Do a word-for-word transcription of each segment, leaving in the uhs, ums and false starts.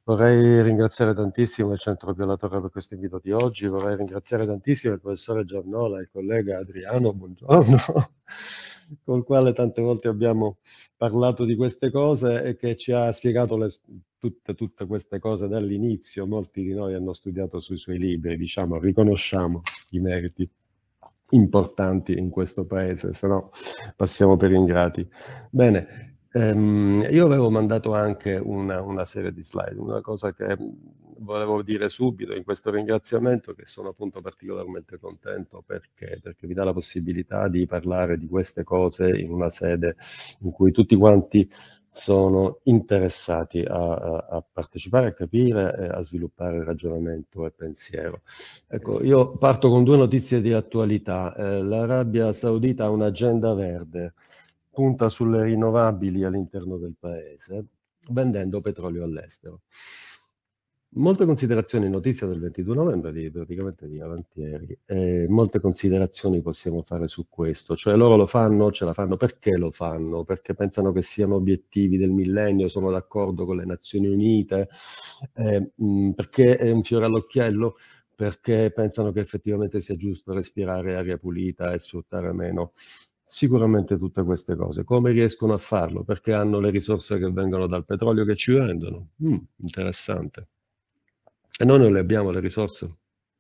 Vorrei ringraziare tantissimo il Centro Pio La Torre per questo invito di oggi, vorrei ringraziare tantissimo il professore Giannola e il collega Adriano, buongiorno, col quale tante volte abbiamo parlato di queste cose e che ci ha spiegato le, tutte, tutte queste cose dall'inizio. Molti di noi hanno studiato sui suoi libri, diciamo, riconosciamo i meriti importanti in questo paese, se no passiamo per ingrati. Bene, ehm, io avevo mandato anche una, una serie di slide, una cosa che volevo dire subito in questo ringraziamento, che sono appunto particolarmente contento perché, perché mi dà la possibilità di parlare di queste cose in una sede in cui tutti quanti sono interessati a, a, a partecipare, a capire e a sviluppare ragionamento e pensiero. Ecco, io parto con due notizie di attualità. Eh, L'Arabia Saudita ha un'agenda verde, punta sulle rinnovabili all'interno del paese, vendendo petrolio all'estero. Molte considerazioni, notizia del ventidue novembre, di, praticamente di avanti ieri, eh, molte considerazioni possiamo fare su questo, cioè loro lo fanno, ce la fanno, perché lo fanno? Perché pensano che siano obiettivi del millennio, sono d'accordo con le Nazioni Unite, eh, mh, perché è un fiore all'occhiello, perché pensano che effettivamente sia giusto respirare aria pulita e sfruttare meno. Sicuramente tutte queste cose. Come riescono a farlo? Perché hanno le risorse che vengono dal petrolio che ci vendono. Mm, interessante. E noi non le abbiamo le risorse.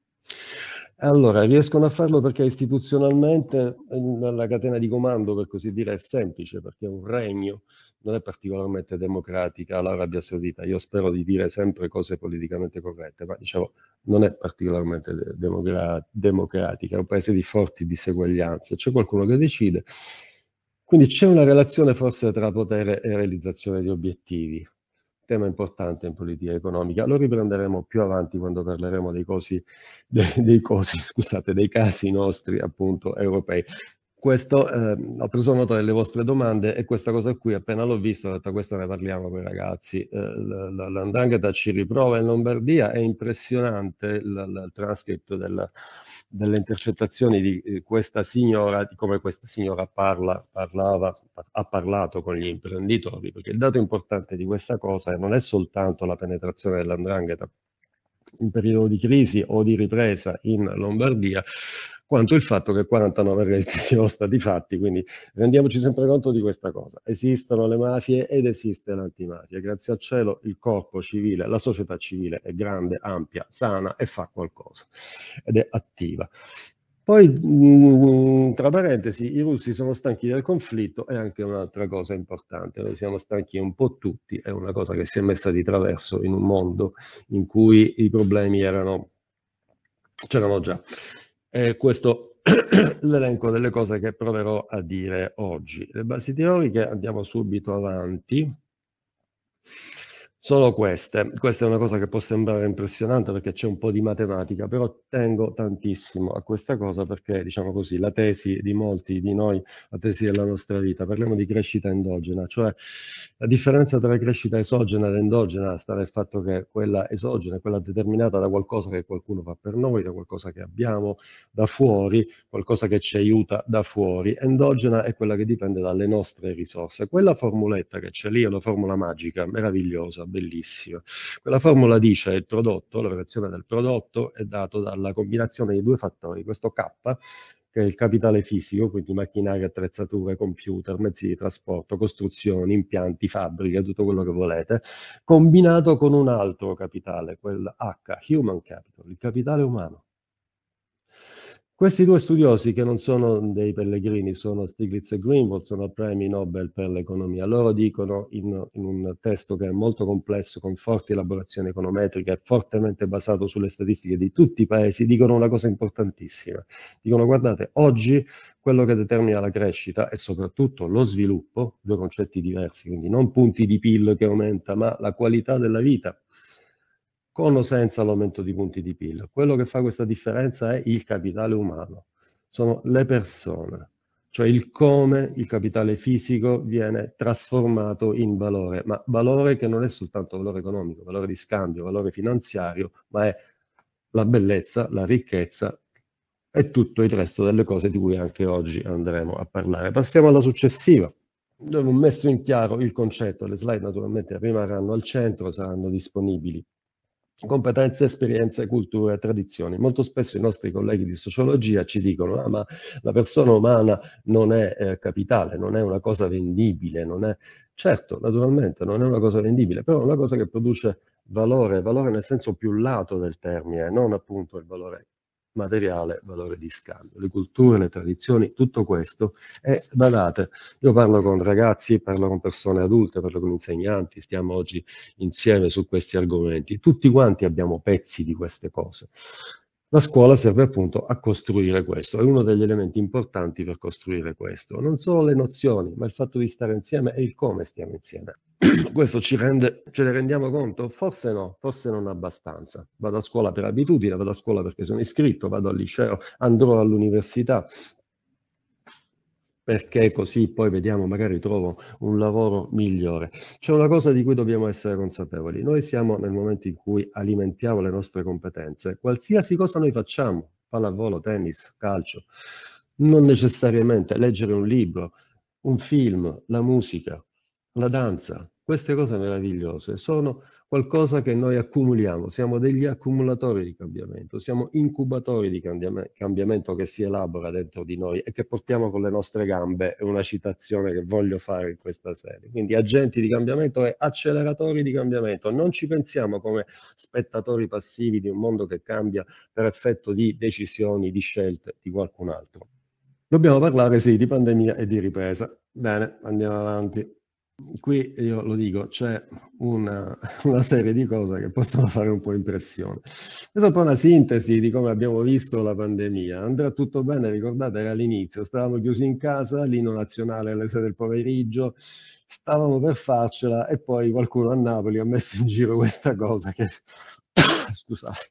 Allora, riescono a farlo perché istituzionalmente eh, la catena di comando, per così dire, è semplice, perché è un regno, non è particolarmente democratica l'Arabia Saudita. Io spero di dire sempre cose politicamente corrette, ma diciamo non è particolarmente de- democra- democratica, è un paese di forti diseguaglianze, c'è qualcuno che decide. Quindi c'è una relazione forse tra potere e realizzazione di obiettivi, tema importante in politica economica. Lo riprenderemo più avanti quando parleremo dei cosi, dei, dei cosi, scusate, dei casi nostri appunto europei. Questo, eh, ho preso nota delle vostre domande e questa cosa qui appena l'ho vista ho detto questa ne parliamo con i ragazzi. Eh, l- l- l'Andrangheta ci riprova in Lombardia, è impressionante il, il transcript del- delle intercettazioni di eh, questa signora, di come questa signora parla, parlava, ha parlato con gli imprenditori, perché il dato importante di questa cosa non è soltanto la penetrazione dell'Andrangheta in periodo di crisi o di ripresa in Lombardia, quanto il fatto che quarantanove reati siano stati fatti, quindi rendiamoci sempre conto di questa cosa. Esistono le mafie ed esiste l'antimafia. Grazie al cielo il corpo civile, la società civile è grande, ampia, sana e fa qualcosa ed è attiva. Poi, mh, tra parentesi, i russi sono stanchi del conflitto e anche un'altra cosa importante, noi siamo stanchi un po' tutti, è una cosa che si è messa di traverso in un mondo in cui i problemi erano, c'erano già. E questo è l'elenco delle cose che proverò a dire oggi. Le basi teoriche, andiamo subito avanti. Solo queste. Questa è una cosa che può sembrare impressionante perché c'è un po' di matematica, però tengo tantissimo a questa cosa perché, diciamo così, la tesi di molti di noi, la tesi della nostra vita, parliamo di crescita endogena, cioè la differenza tra crescita esogena ed endogena sta nel fatto che quella esogena è quella determinata da qualcosa che qualcuno fa per noi, da qualcosa che abbiamo da fuori, qualcosa che ci aiuta da fuori. Endogena è quella che dipende dalle nostre risorse. Quella formuletta che c'è lì è una formula magica, meravigliosa, bellissima. Quella formula dice il prodotto, la variazione del prodotto è dato dalla combinazione di due fattori, questo K, che è il capitale fisico, quindi macchinari, attrezzature, computer, mezzi di trasporto, costruzioni, impianti, fabbriche, tutto quello che volete, combinato con un altro capitale, quel H, Human Capital, il capitale umano. Questi due studiosi, che non sono dei pellegrini, sono Stiglitz e Greenwald, sono premi Nobel per l'economia. Loro dicono in, in un testo che è molto complesso, con forti elaborazioni econometriche, fortemente basato sulle statistiche di tutti i paesi, dicono una cosa importantissima. Dicono, guardate, oggi quello che determina la crescita e soprattutto lo sviluppo, due concetti diversi, quindi non punti di P I L che aumenta, ma la qualità della vita, con o senza l'aumento di punti di P I L. Quello che fa questa differenza è il capitale umano, sono le persone, cioè il come il capitale fisico viene trasformato in valore, ma valore che non è soltanto valore economico, valore di scambio, valore finanziario, ma è la bellezza, la ricchezza e tutto il resto delle cose di cui anche oggi andremo a parlare. Passiamo alla successiva. Abbiamo messo in chiaro il concetto, le slide naturalmente rimarranno al centro, saranno disponibili. Competenze, esperienze, culture, tradizioni. Molto spesso i nostri colleghi di sociologia ci dicono: ah, ma la persona umana non è eh, capitale, non è una cosa vendibile, non è... Certo, naturalmente non è una cosa vendibile, però è una cosa che produce valore, valore nel senso più lato del termine, non appunto il valore materiale, valore di scambio. Le culture, le tradizioni, tutto questo. E badate, io parlo con ragazzi, parlo con persone adulte, parlo con insegnanti, stiamo oggi insieme su questi argomenti. Tutti quanti abbiamo pezzi di queste cose. La scuola serve appunto a costruire questo, è uno degli elementi importanti per costruire questo. Non solo le nozioni, ma il fatto di stare insieme e il come stiamo insieme. Questo ci rende, ce ne rendiamo conto? Forse no, forse non abbastanza. Vado a scuola per abitudine, vado a scuola perché sono iscritto, vado al liceo, andrò all'università, perché così poi vediamo, magari trovo un lavoro migliore. C'è una cosa di cui dobbiamo essere consapevoli. Noi siamo nel momento in cui alimentiamo le nostre competenze, qualsiasi cosa noi facciamo, pallavolo, tennis, calcio, non necessariamente leggere un libro, un film, la musica, la danza, queste cose meravigliose sono qualcosa che noi accumuliamo, siamo degli accumulatori di cambiamento, siamo incubatori di cambiame- cambiamento che si elabora dentro di noi e che portiamo con le nostre gambe, è una citazione che voglio fare in questa serie. Quindi agenti di cambiamento e acceleratori di cambiamento, non ci pensiamo come spettatori passivi di un mondo che cambia per effetto di decisioni, di scelte di qualcun altro. Dobbiamo parlare, sì, di pandemia e di ripresa. Bene, andiamo avanti. Qui io lo dico, c'è una, una serie di cose che possono fare un po' impressione. Questa è un po' una sintesi di come abbiamo visto la pandemia. Andrà tutto bene, ricordate, era all'inizio, stavamo chiusi in casa, l'inno nazionale alle sei del pomeriggio, stavamo per farcela e poi qualcuno a Napoli ha messo in giro questa cosa che... Scusate.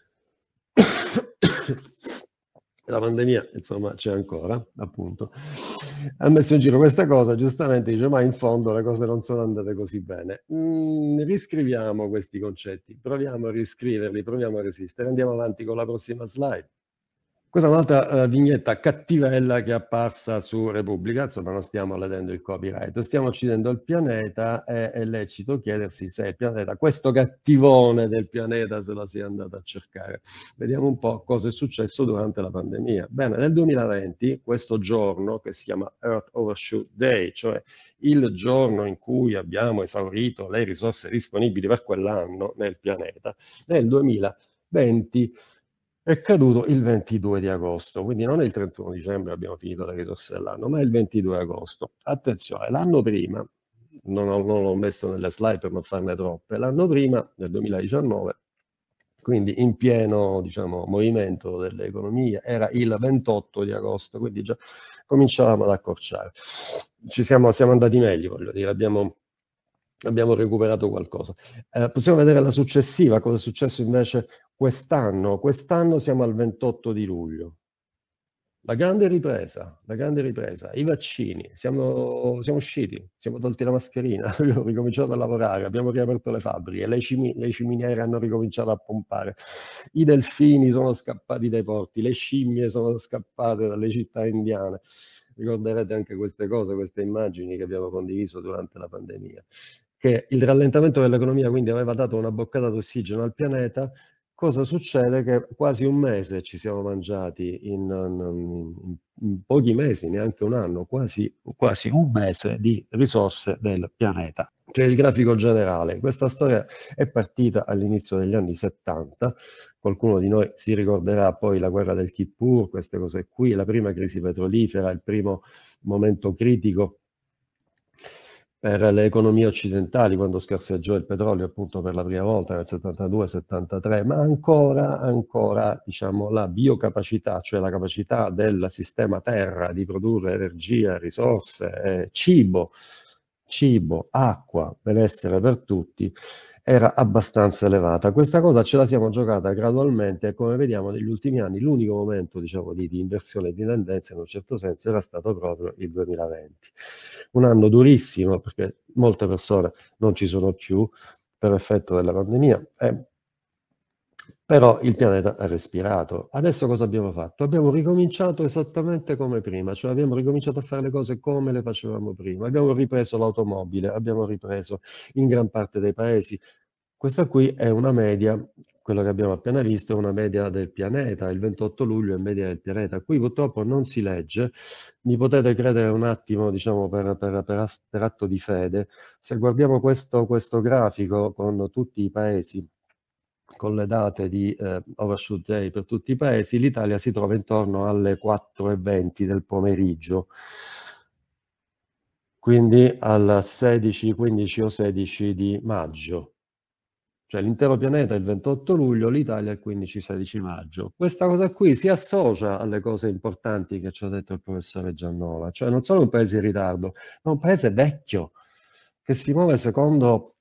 La pandemia, insomma, c'è ancora, appunto. Ha messo in giro questa cosa, giustamente dice, ma in fondo le cose non sono andate così bene. Mm, riscriviamo questi concetti, proviamo a riscriverli, proviamo a resistere. Andiamo avanti con la prossima slide. Questa è un'altra eh, vignetta cattivella che è apparsa su Repubblica, insomma non stiamo ledendo il copyright, stiamo uccidendo il pianeta, e è lecito chiedersi se il pianeta, questo cattivone del pianeta se lo sia andato a cercare. Vediamo un po' cosa è successo durante la pandemia. Bene, nel duemilaventi, questo giorno che si chiama Earth Overshoot Day, cioè il giorno in cui abbiamo esaurito le risorse disponibili per quell'anno nel pianeta, nel duemilaventi è caduto il ventidue di agosto, quindi non è il trentuno dicembre abbiamo finito le risorse dell'anno, ma è il ventidue agosto. Attenzione, l'anno prima, non, ho, non l'ho messo nelle slide per non farne troppe, l'anno prima, nel duemiladiciannove, quindi in pieno, diciamo, movimento dell'economia, era il ventotto di agosto, quindi già cominciavamo ad accorciare. Ci siamo, siamo andati meglio, voglio dire, abbiamo, abbiamo recuperato qualcosa. Eh, possiamo vedere la successiva, cosa è successo invece quest'anno. Quest'anno siamo al ventotto di luglio. La grande ripresa, la grande ripresa, i vaccini, siamo, siamo usciti, siamo tolti la mascherina, abbiamo ricominciato a lavorare, abbiamo riaperto le fabbriche, le, cimi- le ciminiere hanno ricominciato a pompare, i delfini sono scappati dai porti, le scimmie sono scappate dalle città indiane. Ricorderete anche queste cose, queste immagini che abbiamo condiviso durante la pandemia, che il rallentamento dell'economia quindi aveva dato una boccata d'ossigeno al pianeta. Cosa succede? Che quasi un mese ci siamo mangiati in, in- in pochi mesi, neanche un anno, quasi, quasi un mese di risorse del pianeta. C'è il grafico generale. Questa storia è partita all'inizio degli anni settanta. Qualcuno di noi si ricorderà poi la guerra del Kippur, queste cose qui, la prima crisi petrolifera, il primo momento critico per le economie occidentali, quando scarseggiò il petrolio appunto per la prima volta nel settantadue settantatré, ma ancora, ancora diciamo, la biocapacità, cioè la capacità del sistema terra di produrre energia, risorse, eh, cibo, cibo, acqua, benessere per tutti, era abbastanza elevata. Questa cosa ce la siamo giocata gradualmente e come vediamo negli ultimi anni l'unico momento diciamo, di, di inversione di tendenza in un certo senso era stato proprio il duemilaventi. Un anno durissimo perché molte persone non ci sono più per effetto della pandemia e Però il pianeta ha respirato. Adesso cosa abbiamo fatto? Abbiamo ricominciato esattamente come prima, cioè abbiamo ricominciato a fare le cose come le facevamo prima. Abbiamo ripreso l'automobile, abbiamo ripreso in gran parte dei paesi. Questa qui è una media, quello che abbiamo appena visto è una media del pianeta, il ventotto luglio è media del pianeta. Qui purtroppo non si legge, mi potete credere un attimo, diciamo, per, per- per as- per atto di fede, se guardiamo questo, questo grafico con tutti i paesi, con le date di eh, Overshoot Day per tutti i paesi, l'Italia si trova intorno alle quattro e venti del pomeriggio, quindi al sedici, quindici o sedici di maggio. Cioè l'intero pianeta è il ventotto luglio, l'Italia è il quindici sedici maggio. Questa cosa qui si associa alle cose importanti che ci ha detto il professore Giannola, cioè non solo un paese in ritardo, ma un paese vecchio, che si muove secondo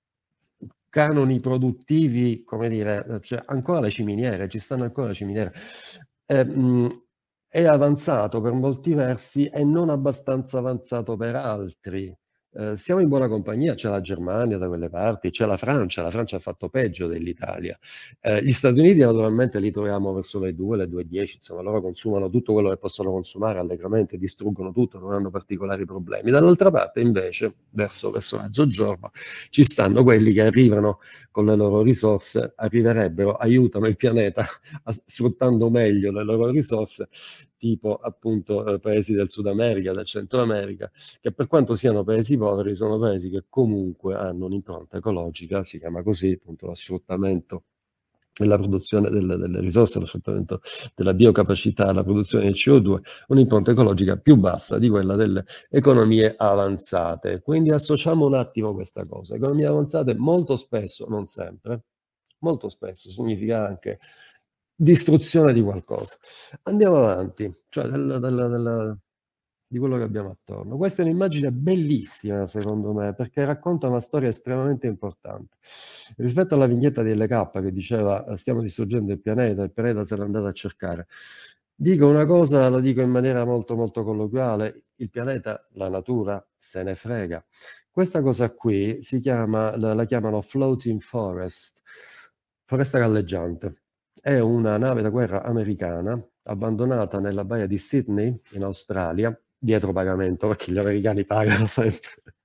canoni produttivi, come dire, cioè ancora le ciminiere, ci stanno ancora le ciminiere. Eh, mh, è avanzato per molti versi e non abbastanza avanzato per altri. Eh, siamo in buona compagnia, c'è la Germania da quelle parti, c'è la Francia, la Francia ha fatto peggio dell'Italia. Eh, gli Stati Uniti naturalmente li troviamo verso le due, le due e dieci, insomma loro consumano tutto quello che possono consumare allegramente, distruggono tutto, non hanno particolari problemi. Dall'altra parte invece, verso, verso mezzogiorno, ci stanno quelli che arrivano con le loro risorse, arriverebbero, aiutano il pianeta sfruttando meglio le loro risorse, tipo appunto eh, paesi del Sud America, del Centro America, che per quanto siano paesi poveri, sono paesi che comunque hanno un'impronta ecologica, si chiama così, appunto lo sfruttamento della produzione delle, delle risorse, lo sfruttamento della biocapacità, la produzione di C O due, un'impronta ecologica più bassa di quella delle economie avanzate. Quindi associamo un attimo questa cosa. Economie avanzate molto spesso, non sempre, molto spesso significa anche distruzione di qualcosa. Andiamo avanti, cioè del, del, del, di quello che abbiamo attorno. Questa è un'immagine bellissima, secondo me, perché racconta una storia estremamente importante. Rispetto alla vignetta di L K che diceva stiamo distruggendo il pianeta, il pianeta se l'è andato a cercare. Dico una cosa, la dico in maniera molto molto colloquiale, il pianeta, la natura, se ne frega. Questa cosa qui si chiama, la, la chiamano floating forest, foresta galleggiante. È una nave da guerra americana abbandonata nella baia di Sydney, in Australia, dietro pagamento, perché gli americani pagano sempre,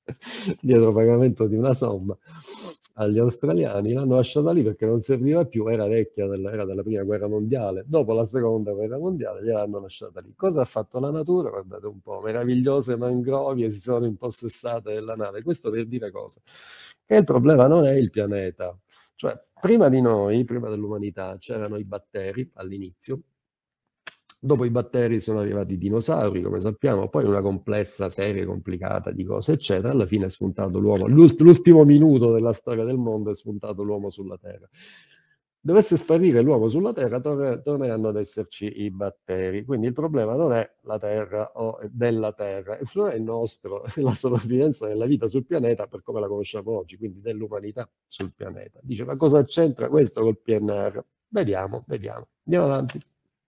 dietro pagamento di una somma agli australiani, l'hanno lasciata lì perché non serviva più, era vecchia, della, era della prima guerra mondiale, dopo la seconda guerra mondiale gliel'hanno lasciata lì. Cosa ha fatto la natura? Guardate un po', meravigliose mangrovie si sono impossessate della nave, questo per dire cosa? Che il problema non è il pianeta, cioè prima di noi, prima dell'umanità, c'erano i batteri all'inizio. Dopo i batteri sono arrivati i dinosauri, come sappiamo, poi una complessa serie complicata di cose, eccetera. Alla fine è spuntato l'uomo. L'ult- L'ultimo minuto della storia del mondo è spuntato l'uomo sulla Terra. Dovesse sparire l'uomo sulla Terra, torne- torneranno ad esserci i batteri. Quindi il problema non è la Terra o della Terra, il problema è il nostro, la sopravvivenza della vita sul pianeta per come la conosciamo oggi, quindi dell'umanità sul pianeta. Dice, ma cosa c'entra questo col P N R? Vediamo, vediamo. Andiamo avanti.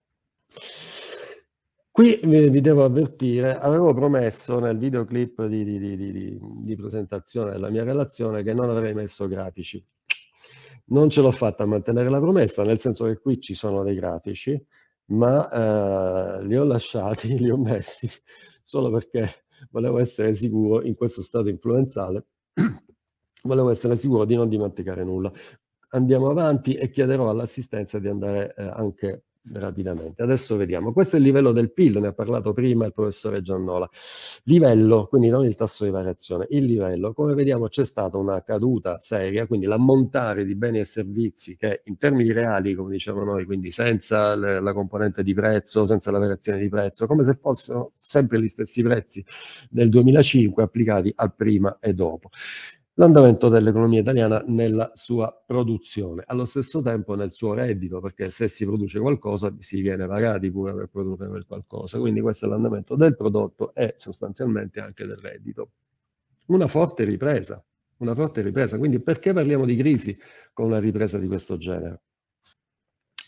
Qui vi, vi devo avvertire, avevo promesso nel videoclip di, di- di- di- di- di presentazione della mia relazione che non avrei messo grafici. Non ce l'ho fatta a mantenere la promessa, nel senso che qui ci sono dei grafici, ma eh, li ho lasciati, li ho messi solo perché volevo essere sicuro in questo stato influenzale, volevo essere sicuro di non dimenticare nulla. Andiamo avanti e chiederò all'assistenza di andare eh, anche rapidamente. Adesso vediamo. Questo è il livello del P I L, ne ha parlato prima il professore Giannola. Livello, quindi non il tasso di variazione, il livello. Come vediamo c'è stata una caduta seria, quindi l'ammontare di beni e servizi che in termini reali, come diciamo noi, quindi senza le, la componente di prezzo, senza la variazione di prezzo, come se fossero sempre gli stessi prezzi del duemilacinque applicati al prima e dopo. L'andamento dell'economia italiana nella sua produzione, allo stesso tempo nel suo reddito, perché se si produce qualcosa si viene pagati pure per produrre quel qualcosa. Quindi questo è l'andamento del prodotto e sostanzialmente anche del reddito. Una forte ripresa, una forte ripresa. Quindi perché parliamo di crisi con una ripresa di questo genere?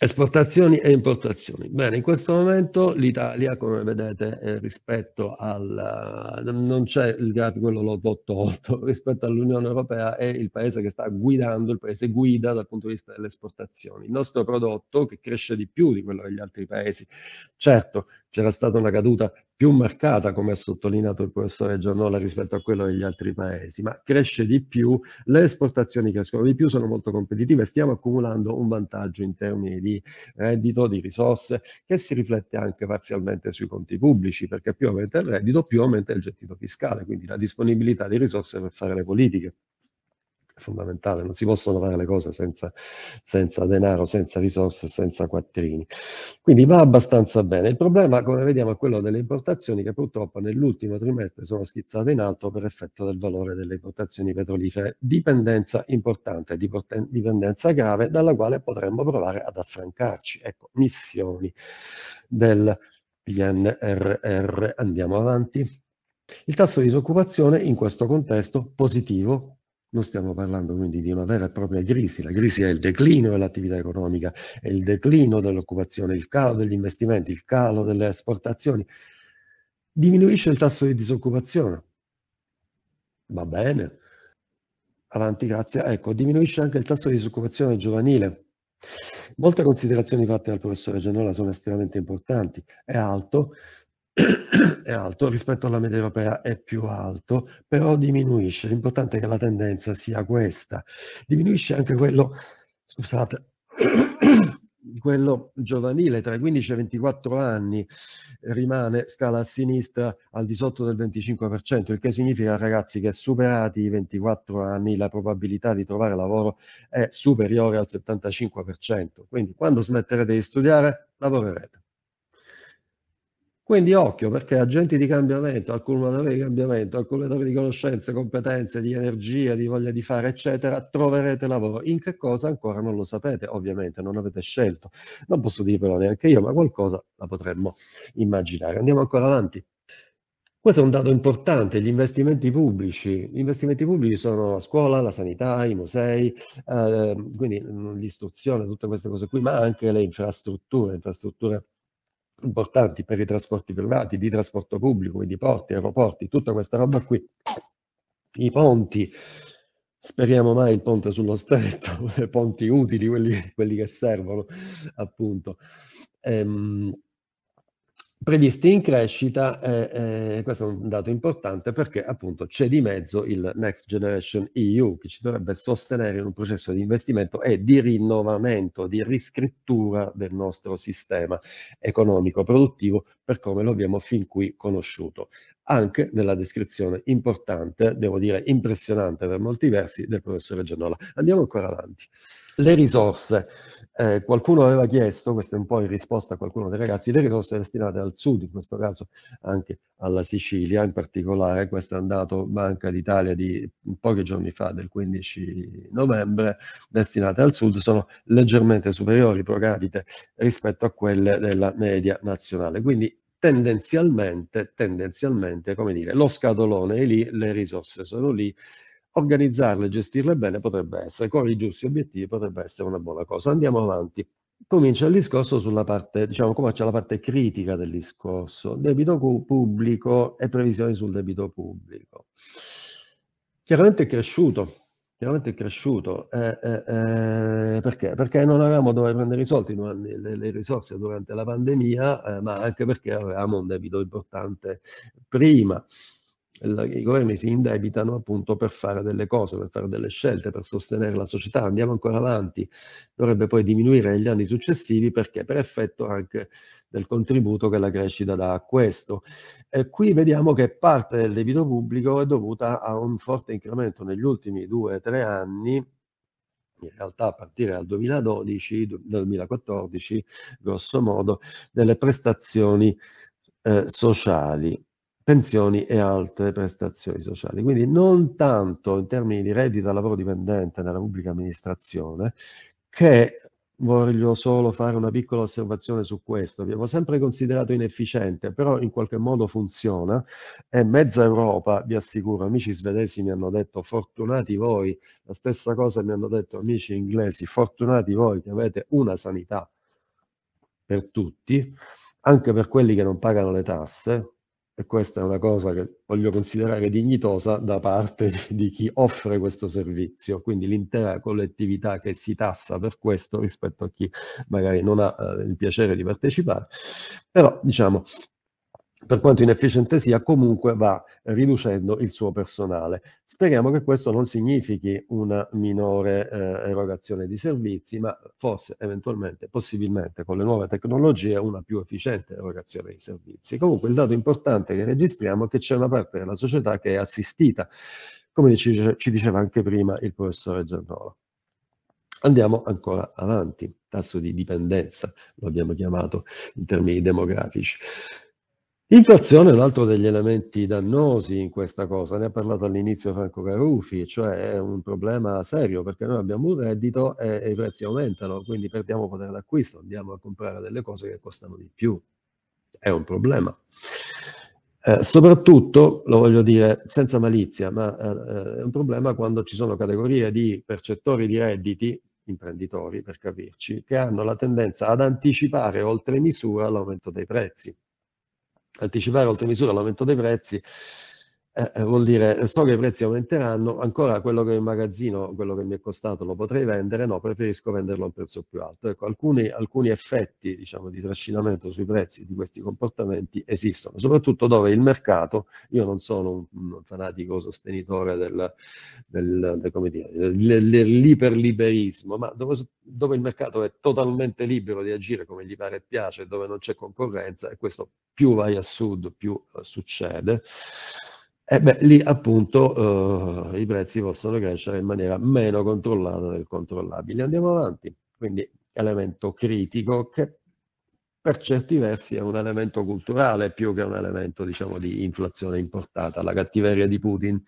Esportazioni e importazioni. Bene, in questo momento l'Italia, come vedete, eh, rispetto al... non c'è il grafico, quello l'ho l'ho tolto, rispetto all'Unione Europea è il paese che sta guidando, il paese guida dal punto di vista delle esportazioni. Il nostro prodotto, che cresce di più di quello degli altri paesi, certo, c'era stata una caduta più marcata, come ha sottolineato il professore Giannola, rispetto a quello degli altri paesi, ma cresce di più, le esportazioni crescono di più, sono molto competitive, stiamo accumulando un vantaggio in termini di reddito, di risorse, che si riflette anche parzialmente sui conti pubblici, perché più aumenta il reddito, più aumenta il gettito fiscale, quindi la disponibilità di risorse per fare le politiche. Fondamentale, non si possono fare le cose senza, senza denaro, senza risorse, senza quattrini. Quindi va abbastanza bene. Il problema, come vediamo, è quello delle importazioni che purtroppo nell'ultimo trimestre sono schizzate in alto per effetto del valore delle importazioni petrolifere. Dipendenza importante, dipendenza grave dalla quale potremmo provare ad affrancarci. Ecco, missioni del P N R R. Andiamo avanti. Il tasso di disoccupazione in questo contesto positivo. Non stiamo parlando quindi di una vera e propria crisi, la crisi è il declino dell'attività economica, è il declino dell'occupazione, il calo degli investimenti, il calo delle esportazioni. Diminuisce il tasso di disoccupazione. Va bene. Avanti, grazie. Ecco, diminuisce anche il tasso di disoccupazione giovanile. Molte considerazioni fatte dal professore Gianola sono estremamente importanti. È alto, è alto rispetto alla media europea, è più alto, però diminuisce. L'importante è che la tendenza sia questa. Diminuisce anche quello, scusate, quello giovanile tra i quindici e i ventiquattro anni, rimane scala a sinistra al di sotto del venticinque per cento, il che significa, ragazzi, che superati i ventiquattro anni la probabilità di trovare lavoro è superiore al settantacinque per cento. Quindi quando smetterete di studiare, lavorerete. Quindi occhio, perché agenti di cambiamento, accumulatori di cambiamento, accumulatori di conoscenze, competenze, di energia, di voglia di fare, eccetera, troverete lavoro. In che cosa ancora non lo sapete, ovviamente, non avete scelto. Non posso dirvelo neanche io, ma qualcosa la potremmo immaginare. Andiamo ancora avanti. Questo è un dato importante, gli investimenti pubblici. Gli investimenti pubblici sono la scuola, la sanità, i musei, eh, quindi mm, l'istruzione, tutte queste cose qui, ma anche le infrastrutture, infrastrutture importanti per i trasporti privati, di trasporto pubblico, quindi porti, aeroporti, tutta questa roba qui. I ponti, speriamo mai il ponte sullo stretto, ponti utili, quelli, quelli che servono, appunto. Ehm, previsti in crescita, eh, eh, questo è un dato importante perché appunto c'è di mezzo il Next Generation E U che ci dovrebbe sostenere in un processo di investimento e di rinnovamento, di riscrittura del nostro sistema economico produttivo per come lo abbiamo fin qui conosciuto, anche nella descrizione importante, devo dire impressionante per molti versi, del professore Giannola. Andiamo ancora avanti. Le risorse. Eh, qualcuno aveva chiesto, questo è un po' in risposta a qualcuno dei ragazzi, le risorse destinate al sud, in questo caso anche alla Sicilia, in particolare, questo è un dato Banca d'Italia di pochi giorni fa, del quindici novembre, destinate al sud, sono leggermente superiori pro capite rispetto a quelle della media nazionale. Quindi tendenzialmente, tendenzialmente, come dire, lo scatolone è lì, le risorse sono lì, organizzarle e gestirle bene potrebbe essere, con i giusti obiettivi potrebbe essere una buona cosa. Andiamo avanti. Comincia il discorso sulla parte, diciamo, come c'è la parte critica del discorso, debito pubblico e previsioni sul debito pubblico. Chiaramente è cresciuto, chiaramente è cresciuto, eh, eh, eh, perché? Perché non avevamo dove prendere i soldi, le, le risorse durante la pandemia, eh, ma anche perché avevamo un debito importante prima. I governi si indebitano appunto per fare delle cose, per fare delle scelte, per sostenere la società. Andiamo ancora avanti, dovrebbe poi diminuire negli anni successivi perché per effetto anche del contributo che la crescita dà a questo. E qui vediamo che parte del debito pubblico è dovuta a un forte incremento negli ultimi due o tre anni, in realtà a partire dal duemiladodici, dal duemilaquattordici, grosso modo, delle prestazioni eh, sociali, pensioni e altre prestazioni sociali. Quindi non tanto in termini di reddito da lavoro dipendente nella pubblica amministrazione, che voglio solo fare una piccola osservazione su questo. Abbiamo sempre considerato inefficiente, però in qualche modo funziona e mezza Europa, vi assicuro, amici svedesi mi hanno detto fortunati voi, la stessa cosa mi hanno detto amici inglesi, fortunati voi che avete una sanità per tutti, anche per quelli che non pagano le tasse, e questa è una cosa che voglio considerare dignitosa da parte di, di chi offre questo servizio, quindi l'intera collettività che si tassa per questo rispetto a chi magari non ha eh, il piacere di partecipare, però diciamo, per quanto inefficiente sia, comunque va riducendo il suo personale. Speriamo che questo non significhi una minore eh, erogazione di servizi, ma forse eventualmente, possibilmente con le nuove tecnologie, una più efficiente erogazione di servizi. Comunque il dato importante che registriamo è che c'è una parte della società che è assistita, come ci, ci diceva anche prima il professore Giannola. Andiamo ancora avanti, tasso di dipendenza, lo abbiamo chiamato in termini demografici. Inflazione è un altro degli elementi dannosi in questa cosa, ne ha parlato all'inizio Franco Carufi, cioè è un problema serio perché noi abbiamo un reddito e, e i prezzi aumentano, quindi perdiamo potere d'acquisto, andiamo a comprare delle cose che costano di più. È un problema. Eh, soprattutto, lo voglio dire senza malizia, ma eh, è un problema quando ci sono categorie di percettori di redditi, imprenditori per capirci, che hanno la tendenza ad anticipare oltre misura l'aumento dei prezzi. Anticipare oltre misura l'aumento dei prezzi eh, eh, vuol dire so che i prezzi aumenteranno, ancora quello che ho in magazzino, quello che mi è costato lo potrei vendere, no, preferisco venderlo a un prezzo più alto. Ecco, alcuni, alcuni effetti, diciamo, di trascinamento sui prezzi di questi comportamenti esistono, soprattutto dove il mercato, io non sono un, un fanatico sostenitore del, del, del, come dire, dell'iperliberismo, ma dove, dove il mercato è totalmente libero di agire come gli pare e piace, dove non c'è concorrenza, e questo più vai a sud più uh, succede, e beh, lì appunto uh, i prezzi possono crescere in maniera meno controllata del controllabile. Andiamo avanti, quindi elemento critico che per certi versi è un elemento culturale più che un elemento, diciamo, di inflazione importata, la cattiveria di Putin.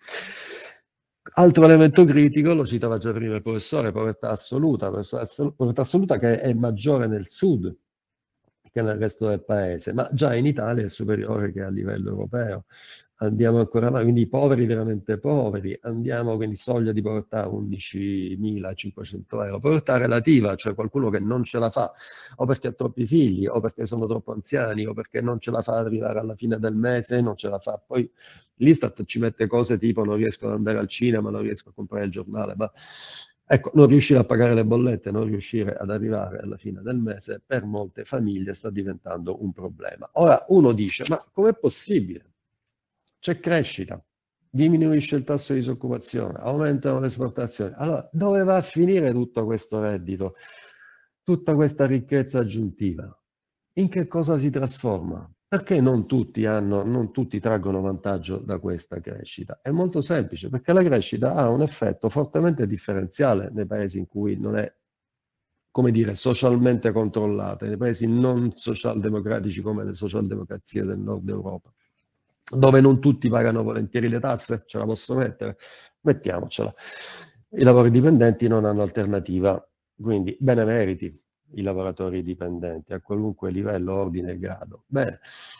Altro elemento critico, lo citava già prima il professore, povertà assoluta, povertà assoluta che è maggiore nel sud che nel resto del paese, ma già in Italia è superiore che a livello europeo. Andiamo ancora avanti, quindi poveri veramente poveri, andiamo quindi soglia di povertà undicimilacinquecento euro, povertà relativa, cioè qualcuno che non ce la fa, o perché ha troppi figli, o perché sono troppo anziani, o perché non ce la fa arrivare alla fine del mese, non ce la fa. Poi l'Istat ci mette cose tipo non riesco ad andare al cinema, non riesco a comprare il giornale, ma ecco, non riuscire a pagare le bollette, non riuscire ad arrivare alla fine del mese, per molte famiglie sta diventando un problema. Ora uno dice, ma com'è possibile? C'è crescita, diminuisce il tasso di disoccupazione, aumentano le esportazioni. Allora, dove va a finire tutto questo reddito, tutta questa ricchezza aggiuntiva? In che cosa si trasforma? Perché non tutti hanno, non tutti traggono vantaggio da questa crescita? È molto semplice, perché la crescita ha un effetto fortemente differenziale nei paesi in cui non è, come dire, socialmente controllata, nei paesi non socialdemocratici come le socialdemocrazie del nord Europa, dove non tutti pagano volentieri le tasse, ce la posso mettere? Mettiamocela. I lavori dipendenti non hanno alternativa, quindi benemeriti i lavoratori dipendenti a qualunque livello, ordine e grado. Bene.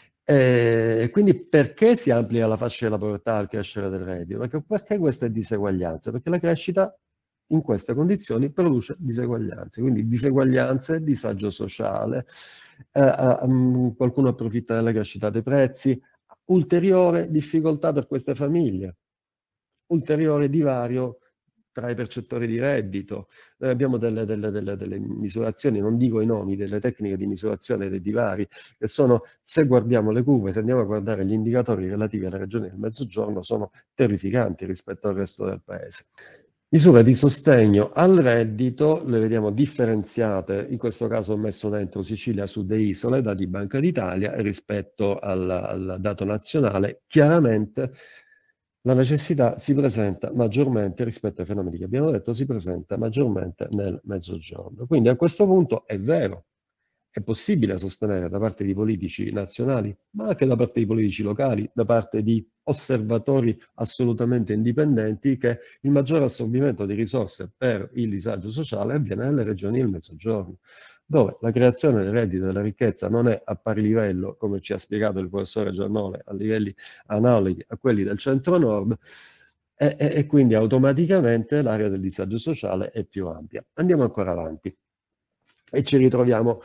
E quindi perché si amplia la fascia della povertà al crescere del reddito? Perché, perché queste diseguaglianze? Perché la crescita in queste condizioni produce diseguaglianze, quindi diseguaglianze, disagio sociale, eh, um, qualcuno approfitta della crescita dei prezzi, ulteriore difficoltà per queste famiglie, ulteriore divario tra i percettori di reddito. Noi abbiamo delle, delle, delle, delle misurazioni, non dico i nomi, delle tecniche di misurazione dei divari, che sono, se guardiamo le curve, se andiamo a guardare gli indicatori relativi alle regioni del Mezzogiorno, sono terrificanti rispetto al resto del paese. Misure di sostegno al reddito, le vediamo differenziate, in questo caso ho messo dentro Sicilia, Sud e Isole, dati Banca d'Italia, rispetto al, al dato nazionale. Chiaramente la necessità si presenta maggiormente rispetto ai fenomeni che abbiamo detto, si presenta maggiormente nel Mezzogiorno. Quindi a questo punto è vero, è possibile sostenere da parte di politici nazionali, ma anche da parte di politici locali, da parte di osservatori assolutamente indipendenti, che il maggiore assorbimento di risorse per il disagio sociale avviene nelle regioni del Mezzogiorno, dove la creazione del reddito e della ricchezza non è a pari livello, come ci ha spiegato il professore Giannone, a livelli analoghi a quelli del centro-nord, e, e, e quindi automaticamente l'area del disagio sociale è più ampia. Andiamo ancora avanti e ci ritroviamo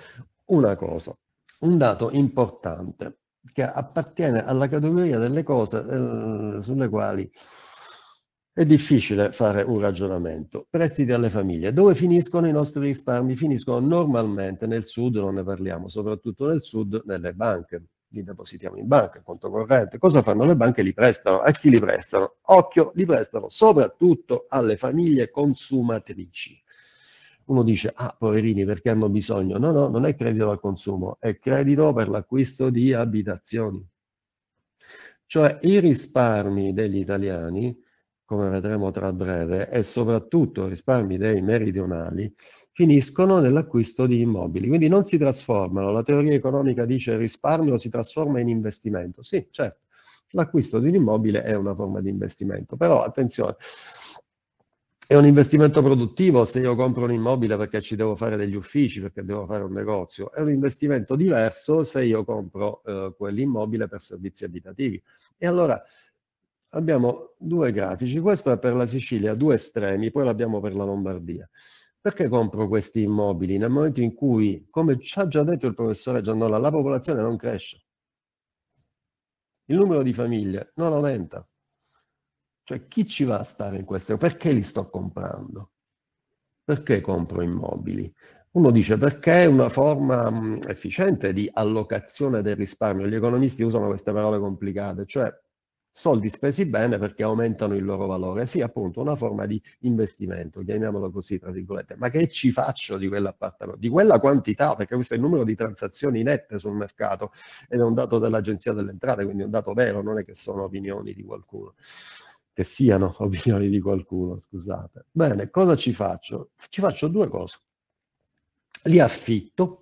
una cosa, un dato importante che appartiene alla categoria delle cose eh, sulle quali è difficile fare un ragionamento. Prestiti alle famiglie. Dove finiscono i nostri risparmi? Finiscono normalmente nel sud, non ne parliamo, soprattutto nel sud, nelle banche. Li depositiamo in banca, conto corrente. Cosa fanno le banche? Li prestano. A chi li prestano? Occhio, li prestano soprattutto alle famiglie consumatrici. Uno dice, ah, poverini, perché hanno bisogno? No, no, non è credito al consumo, è credito per l'acquisto di abitazioni. Cioè i risparmi degli italiani, come vedremo tra breve, e soprattutto i risparmi dei meridionali, finiscono nell'acquisto di immobili. Quindi non si trasformano, la teoria economica dice risparmio si trasforma in investimento. Sì, certo, l'acquisto di un immobile è una forma di investimento, però attenzione, è un investimento produttivo se io compro un immobile perché ci devo fare degli uffici, perché devo fare un negozio. È un investimento diverso se io compro eh, quell'immobile per servizi abitativi. E allora abbiamo due grafici. Questo è per la Sicilia, due estremi, poi l'abbiamo per la Lombardia. Perché compro questi immobili? Nel momento in cui, come ci ha già detto il professore Giannola, la popolazione non cresce. Il numero di famiglie non aumenta. Cioè, chi ci va a stare in questo? Perché li sto comprando? Perché compro immobili? Uno dice perché è una forma mh, efficiente di allocazione del risparmio. Gli economisti usano queste parole complicate, cioè soldi spesi bene perché aumentano il loro valore. Sì, appunto, una forma di investimento, chiamiamolo così, tra virgolette. Ma che ci faccio di quell'appartamento? Di quella quantità, perché questo è il numero di transazioni nette sul mercato ed è un dato dell'Agenzia delle Entrate, quindi è un dato vero, non è che sono opinioni di qualcuno. Che siano opinioni di qualcuno, scusate. Bene, cosa ci faccio? Ci faccio due cose. Li affitto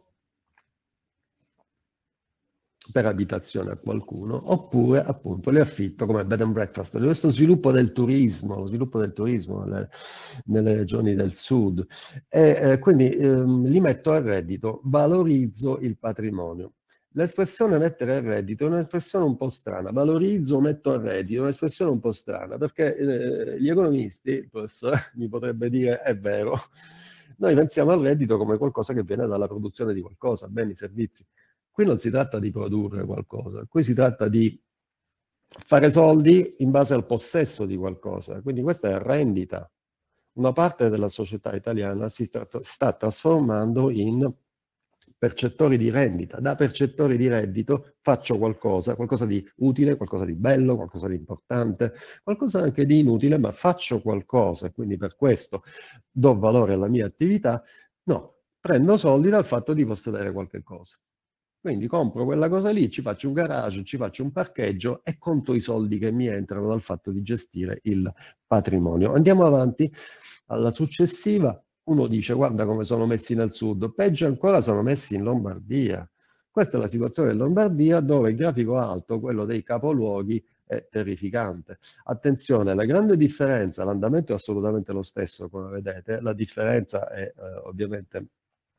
per abitazione a qualcuno, oppure appunto li affitto come bed and breakfast. Questo sviluppo del turismo, lo sviluppo del turismo nelle, nelle regioni del sud, e eh, quindi ehm, li metto a reddito, valorizzo il patrimonio. L'espressione mettere a reddito è un'espressione un po' strana, valorizzo, metto a reddito, è un'espressione un po' strana, perché eh, gli economisti, il professore mi potrebbe dire, è vero, noi pensiamo al reddito come qualcosa che viene dalla produzione di qualcosa, beni, servizi. Qui non si tratta di produrre qualcosa, qui si tratta di fare soldi in base al possesso di qualcosa, quindi questa è rendita. Una parte della società italiana si sta, sta trasformando in percettori di rendita. Da percettori di reddito faccio qualcosa, qualcosa di utile, qualcosa di bello, qualcosa di importante, qualcosa anche di inutile, ma faccio qualcosa, quindi per questo do valore alla mia attività. No, prendo soldi dal fatto di possedere qualche cosa. Quindi compro quella cosa lì, ci faccio un garage, ci faccio un parcheggio e conto i soldi che mi entrano dal fatto di gestire il patrimonio. Andiamo avanti alla successiva. Uno dice, guarda come sono messi nel sud, peggio ancora sono messi in Lombardia. Questa è la situazione in Lombardia, dove il grafico alto, quello dei capoluoghi, è terrificante. Attenzione, la grande differenza, l'andamento è assolutamente lo stesso, come vedete, la differenza è eh, ovviamente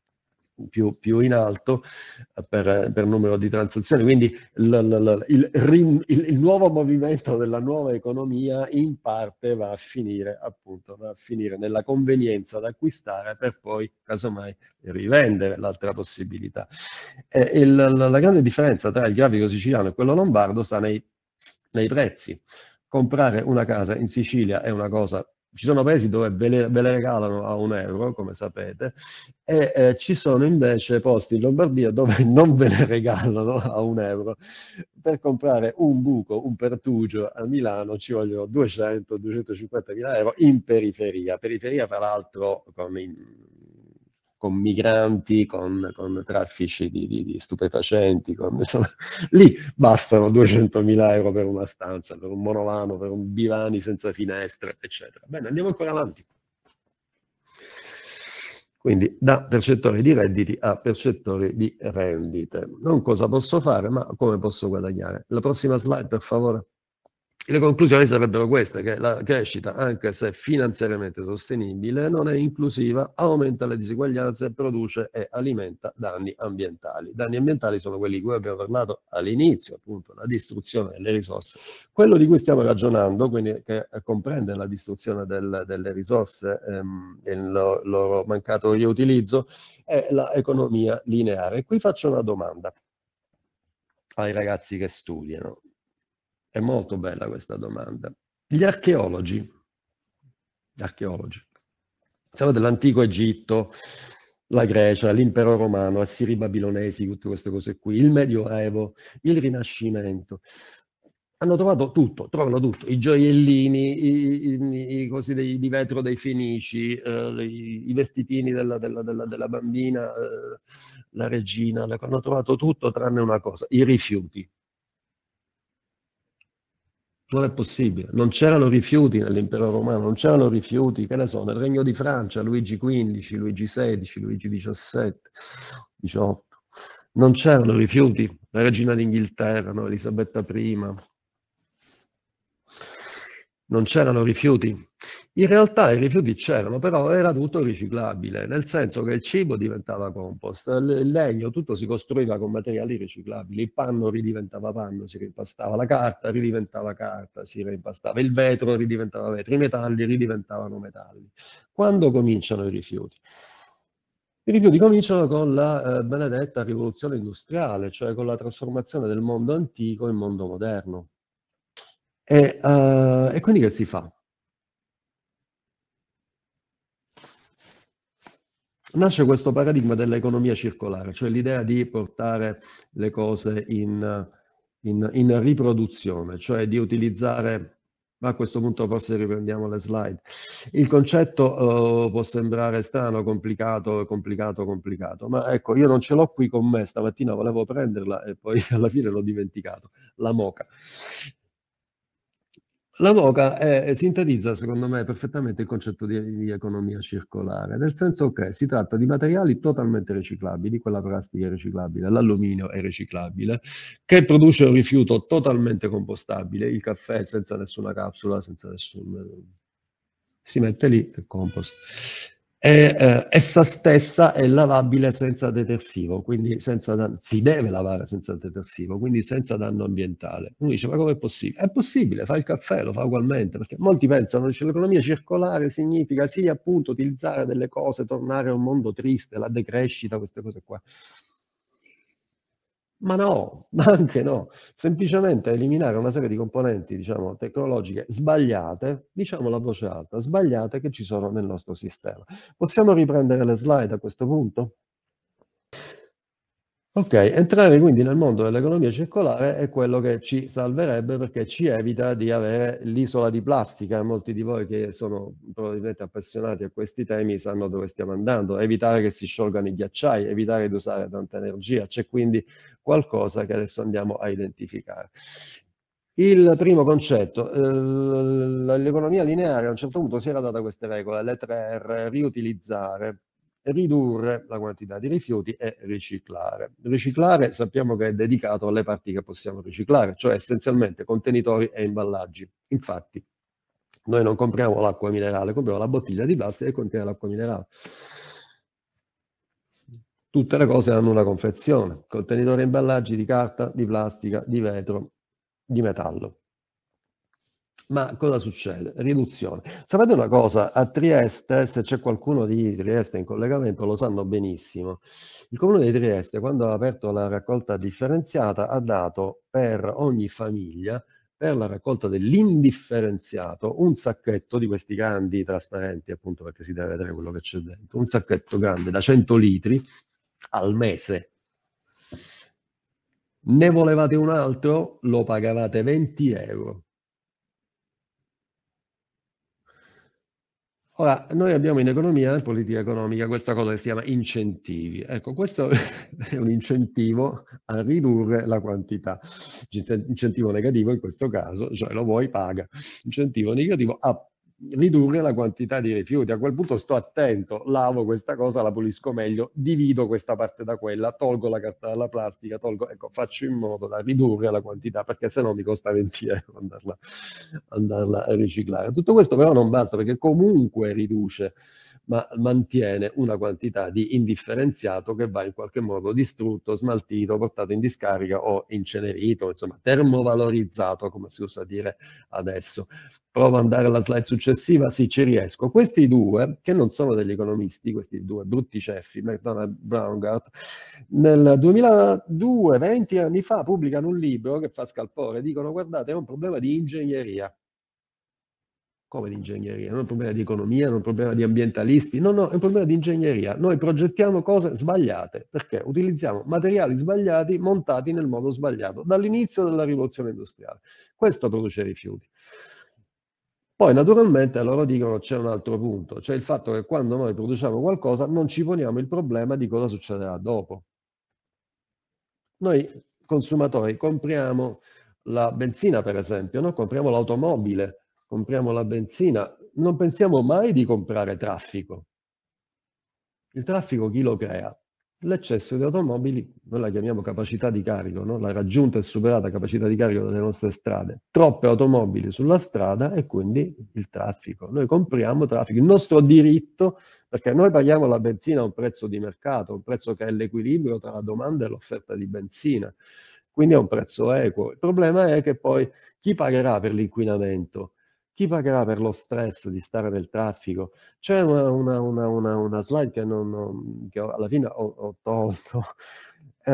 più, più in alto per, per numero di transazioni, quindi il, il, il, il, il nuovo movimento della nuova economia in parte va a finire appunto, va a finire nella convenienza di acquistare per poi casomai rivendere, l'altra possibilità. E il, la grande differenza tra il grafico siciliano e quello lombardo sta nei, nei prezzi. Comprare una casa in Sicilia è una cosa. Ci sono paesi dove ve le, ve le regalano a un euro, come sapete, e eh, ci sono invece posti in Lombardia dove non ve ne regalano a un euro. Per comprare un buco, un pertugio a Milano ci vogliono duecento duecentocinquanta mila euro in periferia. Periferia, tra l'altro, con, con migranti, con, con traffici di, di, di stupefacenti. Con, insomma, lì bastano duecentomila euro per una stanza, per un monovano, per un bivani senza finestre, eccetera. Bene, andiamo ancora avanti. Quindi da percettori di redditi a percettori di rendite. Non cosa posso fare, ma come posso guadagnare. La prossima slide, per favore. Le conclusioni sarebbero queste, che la crescita, anche se finanziariamente sostenibile, non è inclusiva, aumenta le disuguaglianze, produce e alimenta danni ambientali. Danni ambientali sono quelli di cui abbiamo parlato all'inizio, appunto, la distruzione delle risorse. Quello di cui stiamo ragionando, quindi che comprende la distruzione del, delle risorse ehm, e il loro, loro mancato riutilizzo, è l'economia lineare. Qui faccio una domanda ai ragazzi che studiano. È molto bella questa domanda. Gli archeologi, gli archeologi, siamo dell'antico Egitto, la Grecia, l'impero romano, assiri babilonesi, tutte queste cose qui, il Medioevo, il Rinascimento. Hanno trovato tutto, trovano tutto, i gioiellini, i, i, i cosi dei, di vetro dei Fenici, eh, i, i vestitini della, della, della, della bambina, eh, la regina, hanno trovato tutto tranne una cosa, i rifiuti. Non è possibile, non c'erano rifiuti nell'impero romano, non c'erano rifiuti, che ne so, nel Regno di Francia, Luigi quindici, Luigi sedici, Luigi diciassette, diciotto, non c'erano rifiuti, la regina d'Inghilterra, no, Elisabetta prima, non c'erano rifiuti. In realtà i rifiuti c'erano, però era tutto riciclabile, nel senso che il cibo diventava compost, il legno, tutto si costruiva con materiali riciclabili, il panno ridiventava panno, si reimpastava, la carta ridiventava carta, si reimpastava, il vetro ridiventava vetro, i metalli ridiventavano metalli. Quando cominciano i rifiuti? I rifiuti cominciano con la eh, benedetta rivoluzione industriale, cioè con la trasformazione del mondo antico in mondo moderno. E, uh, e quindi che si fa? Nasce questo paradigma dell'economia circolare, cioè l'idea di portare le cose in, in, in riproduzione, cioè di utilizzare, ma a questo punto forse riprendiamo le slide. Il concetto uh, può sembrare strano, complicato, complicato, complicato, ma ecco, io non ce l'ho qui con me, stamattina volevo prenderla e poi alla fine l'ho dimenticato, la moka. La moka è, sintetizza, secondo me, perfettamente il concetto di, di economia circolare, nel senso che si tratta di materiali totalmente riciclabili, quella plastica è riciclabile, l'alluminio è riciclabile, che produce un rifiuto totalmente compostabile, il caffè senza nessuna capsula, senza nessun... si mette lì, il compost. E, eh, essa stessa è lavabile senza detersivo, quindi senza dan- si deve lavare senza detersivo, quindi senza danno ambientale. Uno dice, ma com'è possibile? È possibile, fa il caffè, lo fa ugualmente, perché molti pensano che l'economia circolare significa sì, appunto, utilizzare delle cose, tornare a un mondo triste, la decrescita, queste cose qua. Ma no, ma anche no, semplicemente eliminare una serie di componenti, diciamo, tecnologiche sbagliate, diciamo la voce alta, sbagliate che ci sono nel nostro sistema. Possiamo riprendere le slide a questo punto? Ok, entrare quindi nel mondo dell'economia circolare è quello che ci salverebbe perché ci evita di avere l'isola di plastica. Molti di voi che sono probabilmente appassionati a questi temi sanno dove stiamo andando. Evitare che si sciolgano i ghiacciai, evitare di usare tanta energia. C'è quindi qualcosa che adesso andiamo a identificare. Il primo concetto, eh, l'economia lineare a un certo punto si era data queste regole, le tre R, riutilizzare, ridurre la quantità di rifiuti e riciclare. Riciclare sappiamo che è dedicato alle parti che possiamo riciclare, cioè essenzialmente contenitori e imballaggi. Infatti, noi non compriamo l'acqua minerale, compriamo la bottiglia di plastica che contiene l'acqua minerale. Tutte le cose hanno una confezione, contenitori e imballaggi di carta, di plastica, di vetro, di metallo. Ma cosa succede? Riduzione. Sapete una cosa? A Trieste, se c'è qualcuno di Trieste in collegamento, lo sanno benissimo. Il Comune di Trieste, quando ha aperto la raccolta differenziata, ha dato per ogni famiglia, per la raccolta dell'indifferenziato, un sacchetto di questi grandi trasparenti, appunto perché si deve vedere quello che c'è dentro, un sacchetto grande da cento litri al mese. Ne volevate un altro? Lo pagavate venti euro. Ora, noi abbiamo in economia, in politica economica, questa cosa che si chiama incentivi. Ecco, questo è un incentivo a ridurre la quantità. Incentivo negativo in questo caso, cioè lo vuoi, paga. Incentivo negativo a ridurre la quantità di rifiuti. A quel punto sto attento, lavo questa cosa, la pulisco meglio, divido questa parte da quella, tolgo la carta dalla plastica, tolgo, ecco, faccio in modo da ridurre la quantità, perché se no mi costa venti euro andarla, andarla a riciclare. Tutto questo però non basta, perché comunque riduce, ma mantiene una quantità di indifferenziato che va in qualche modo distrutto, smaltito, portato in discarica o incenerito, insomma termovalorizzato, come si usa dire adesso. Provo ad andare alla slide successiva, sì, ci riesco. Questi due, che non sono degli economisti, questi due brutti ceffi, McDonald e Braungart, nel duemiladue, venti anni fa, pubblicano un libro che fa scalpore, dicono guardate, è un problema di ingegneria. Come di ingegneria? Non è un problema di economia, non è un problema di ambientalisti, no, no, è un problema di ingegneria. Noi progettiamo cose sbagliate, perché utilizziamo materiali sbagliati montati nel modo sbagliato, dall'inizio della rivoluzione industriale. Questo produce rifiuti. Poi naturalmente loro dicono c'è un altro punto, cioè il fatto che quando noi produciamo qualcosa non ci poniamo il problema di cosa succederà dopo. Noi consumatori compriamo la benzina, per esempio, no? Compriamo l'automobile, compriamo la benzina, non pensiamo mai di comprare traffico. Il traffico chi lo crea? L'eccesso di automobili, noi la chiamiamo capacità di carico, no? La raggiunta e superata capacità di carico delle nostre strade. Troppe automobili sulla strada e quindi il traffico. Noi compriamo traffico, il nostro diritto, perché noi paghiamo la benzina a un prezzo di mercato, un prezzo che è l'equilibrio tra la domanda e l'offerta di benzina. Quindi è un prezzo equo. Il problema è che poi chi pagherà per l'inquinamento? Chi pagherà per lo stress di stare nel traffico? C'è una, una, una, una, una slide che, non, non, che alla fine ho, ho tolto, eh,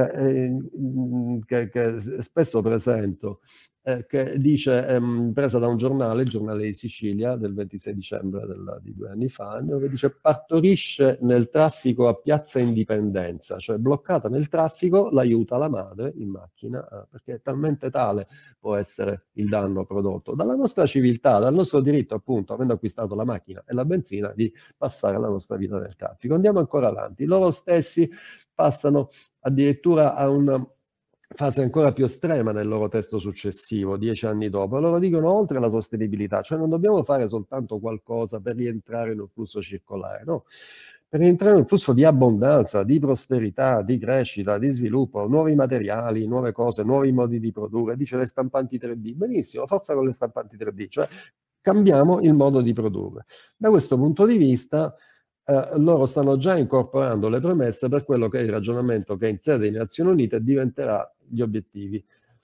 eh, che, che spesso presento, eh, che dice, ehm, presa da un giornale, il giornale di Sicilia, del ventisei dicembre del, di due anni fa, dove dice partorisce nel traffico a Piazza Indipendenza, cioè bloccata nel traffico, l'aiuta la madre in macchina, eh, perché è talmente tale può essere il danno prodotto dalla nostra civiltà, dal nostro diritto, appunto, avendo acquistato la macchina e la benzina, di passare la nostra vita nel traffico. Andiamo ancora avanti. Loro stessi passano addirittura a una fase ancora più estrema nel loro testo successivo, dieci anni dopo. Loro dicono oltre alla sostenibilità, cioè non dobbiamo fare soltanto qualcosa per rientrare in un flusso circolare, no. Per rientrare in un flusso di abbondanza, di prosperità, di crescita, di sviluppo, nuovi materiali, nuove cose, nuovi modi di produrre. Dice le stampanti tre D. Benissimo, forza con le stampanti tre D, cioè cambiamo il modo di produrre. Da questo punto di vista, eh, loro stanno già incorporando le premesse per quello che è il ragionamento che in sede di Nazioni Unite diventerà gli obiettivi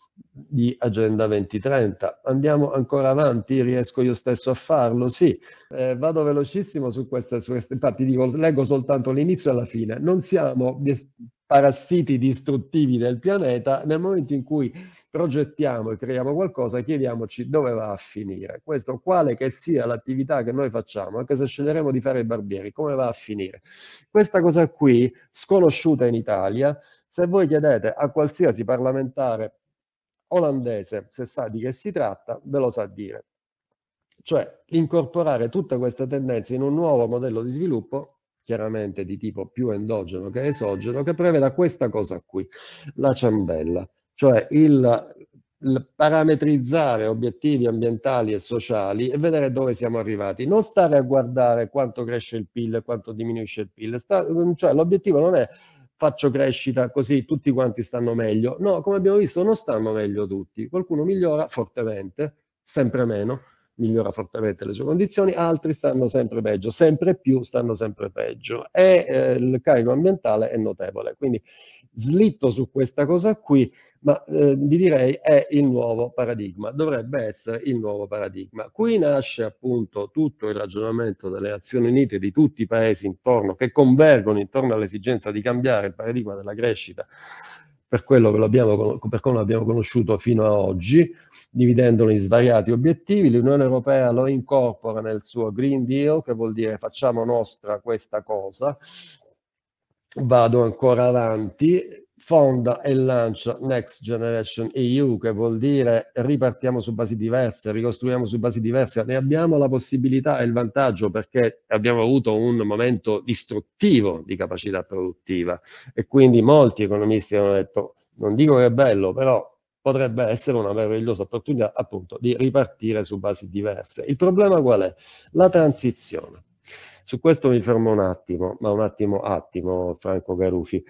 di Agenda duemilatrenta. Andiamo ancora avanti, riesco io stesso a farlo? Sì, eh, vado velocissimo su queste, su queste, infatti dico, leggo soltanto l'inizio e la fine. Non siamo parassiti distruttivi del pianeta, nel momento in cui progettiamo e creiamo qualcosa, chiediamoci dove va a finire. Questo, quale che sia l'attività che noi facciamo, anche se sceglieremo di fare i barbieri, come va a finire? Questa cosa qui, sconosciuta in Italia, se voi chiedete a qualsiasi parlamentare olandese se sa di che si tratta, ve lo sa dire. Cioè incorporare tutte queste tendenze in un nuovo modello di sviluppo, chiaramente di tipo più endogeno che esogeno, che preveda questa cosa qui, la ciambella, cioè il, il parametrizzare obiettivi ambientali e sociali e vedere dove siamo arrivati. Non stare a guardare quanto cresce il P I L e quanto diminuisce il P I L. Sta, cioè, l'obiettivo non è faccio crescita così tutti quanti stanno meglio. No, come abbiamo visto non stanno meglio tutti. Qualcuno migliora fortemente, sempre meno, migliora fortemente le sue condizioni, altri stanno sempre peggio, sempre più stanno sempre peggio e eh, il carico ambientale è notevole. Quindi slitto su questa cosa qui, ma eh, vi direi è il nuovo paradigma, dovrebbe essere il nuovo paradigma. Qui nasce appunto tutto il ragionamento delle Nazioni Unite, di tutti i paesi intorno, che convergono intorno all'esigenza di cambiare il paradigma della crescita per quello che l'abbiamo, per come l'abbiamo conosciuto fino ad oggi, dividendolo in svariati obiettivi. L'Unione Europea lo incorpora nel suo Green Deal, che vuol dire facciamo nostra questa cosa. Vado ancora avanti, fonda e lancia Next Generation E U, che vuol dire ripartiamo su basi diverse, ricostruiamo su basi diverse. Ne abbiamo la possibilità e il vantaggio perché abbiamo avuto un momento distruttivo di capacità produttiva e quindi molti economisti hanno detto, non dico che è bello, però potrebbe essere una meravigliosa opportunità appunto di ripartire su basi diverse. Il problema qual è? La transizione. Su questo mi fermo un attimo, ma un attimo, attimo, Franco Garufi.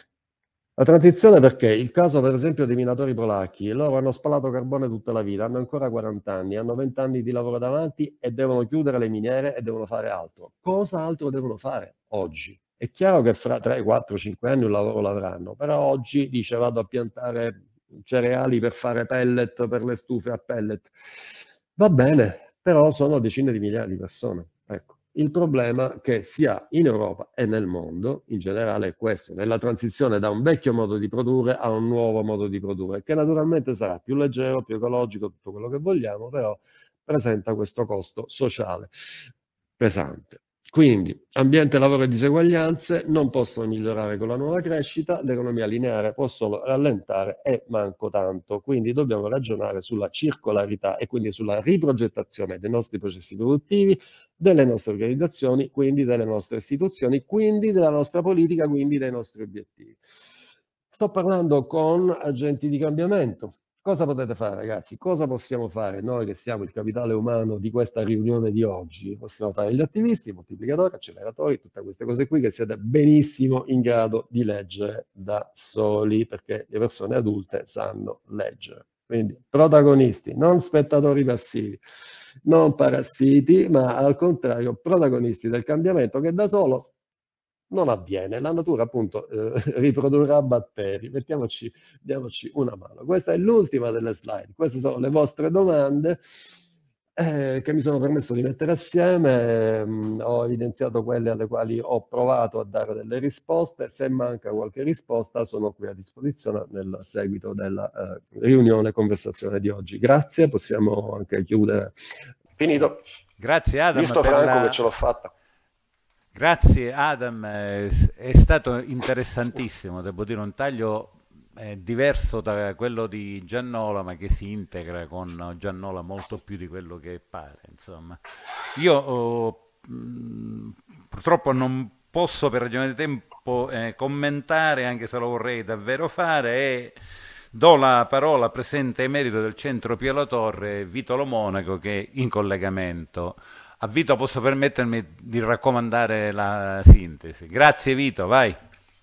La transizione perché il caso per esempio dei minatori polacchi, loro hanno spalato carbone tutta la vita, hanno ancora quaranta anni, hanno venti anni di lavoro davanti e devono chiudere le miniere e devono fare altro. Cosa altro devono fare oggi? È chiaro che fra tre, quattro, cinque anni un lavoro l'avranno, però oggi dice vado a piantare cereali per fare pellet, per le stufe a pellet. Va bene, però sono decine di migliaia di persone. Ecco. Il problema che sia in Europa e nel mondo in generale è questo, nella transizione da un vecchio modo di produrre a un nuovo modo di produrre, che naturalmente sarà più leggero, più ecologico, tutto quello che vogliamo, però presenta questo costo sociale pesante. Quindi ambiente, lavoro e diseguaglianze non possono migliorare con la nuova crescita, l'economia lineare può solo rallentare e manco tanto. Quindi dobbiamo ragionare sulla circolarità e quindi sulla riprogettazione dei nostri processi produttivi, delle nostre organizzazioni, quindi delle nostre istituzioni, quindi della nostra politica, quindi dei nostri obiettivi. Sto parlando con agenti di cambiamento. Cosa potete fare, ragazzi? Cosa possiamo fare noi che siamo il capitale umano di questa riunione di oggi? Possiamo fare gli attivisti, i moltiplicatori, acceleratori, tutte queste cose qui che siete benissimo in grado di leggere da soli, perché le persone adulte sanno leggere. Quindi protagonisti, non spettatori passivi, non parassiti, ma al contrario protagonisti del cambiamento che da solo non avviene. La natura appunto eh, riprodurrà batteri. Mettiamoci, diamoci una mano. Questa è l'ultima delle slide. Queste sono le vostre domande eh, che mi sono permesso di mettere assieme. Mm, ho evidenziato quelle alle quali ho provato a dare delle risposte. Se manca qualche risposta, sono qui a disposizione nel seguito della eh, riunione conversazione di oggi. Grazie, possiamo anche chiudere. Finito. Grazie Adam Visto per Franco che la... ce l'ho fatta. Grazie Adam, eh, è stato interessantissimo, devo dire un taglio eh, diverso da quello di Giannola, ma che si integra con Giannola molto più di quello che pare, insomma. Io oh, mh, purtroppo non posso per ragione di tempo eh, commentare, anche se lo vorrei davvero fare, e do la parola presente emerito del Centro Pio La Torre, Vitolo Monaco, che è in collegamento. A Vito posso permettermi di raccomandare la sintesi. Grazie Vito, vai.